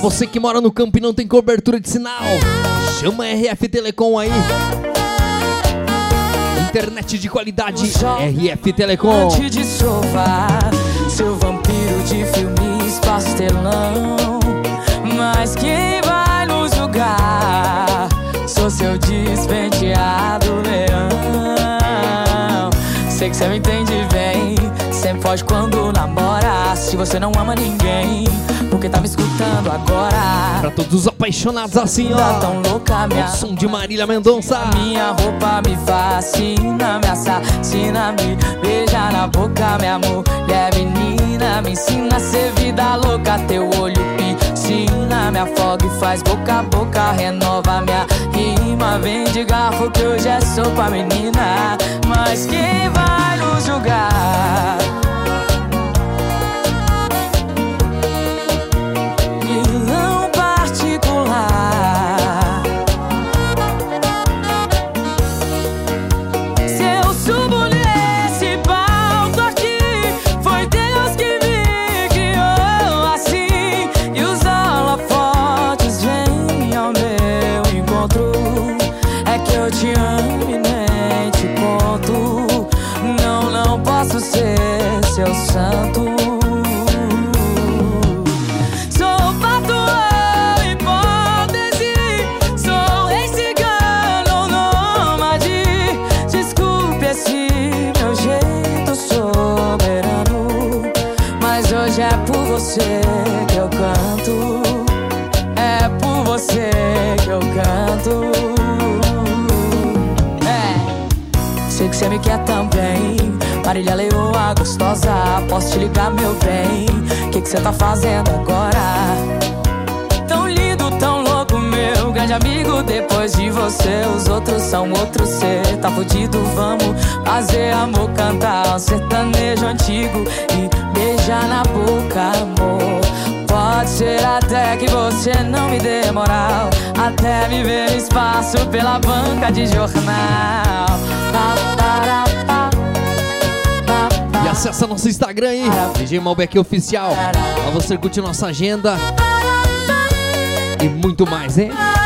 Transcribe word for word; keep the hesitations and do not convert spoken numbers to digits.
você que mora no campo e não tem cobertura de sinal, chama a R F Telecom aí. Internet de qualidade, R F Telecom. De sofá, seu vampiro de filmes pastelão. Mas quem vai nos julgar? Sou seu despenteado leão. Sei que cê me entende bem, sempre foge quando namora. Se você não ama ninguém, porque tá me escutando agora. Pra todos os apaixonados assim, ó, tão louca, minha... o som de Marília Mendonça. Minha roupa me fascina, me assassina, me beija na boca, minha mulher menina. Me ensina a ser vida louca, teu olho piscina. Me afoga e faz boca a boca, renova minha rima. Vem de garfo que hoje é sopa, menina. Mas quem vai nos julgar? Vilão particular. Se eu subo nesse palco aqui, foi Deus que me criou assim. E os holofotes vêm ao meu encontro. É que eu te amo e nem te conto. Não, não posso ser seu santo. Sou patrão, hipótese. Sou rei cigano, nômade. Desculpe esse meu jeito soberano, mas hoje é por você que eu canto. É por você que eu canto. É, sei que você me quer também. Marília Leoa gostosa, posso te ligar, meu bem? Que que você tá fazendo agora? Tão lindo, tão louco, meu grande amigo. Depois de você, os outros são outros. Cê tá fudido, vamos fazer amor, cantar um sertanejo antigo e beijar na boca, amor. Pode ser até que você não me dê moral, até me ver no espaço pela banca de jornal. E acessa nosso Instagram aí, D J Malbec Oficial, pra você curtir nossa agenda e muito mais, hein?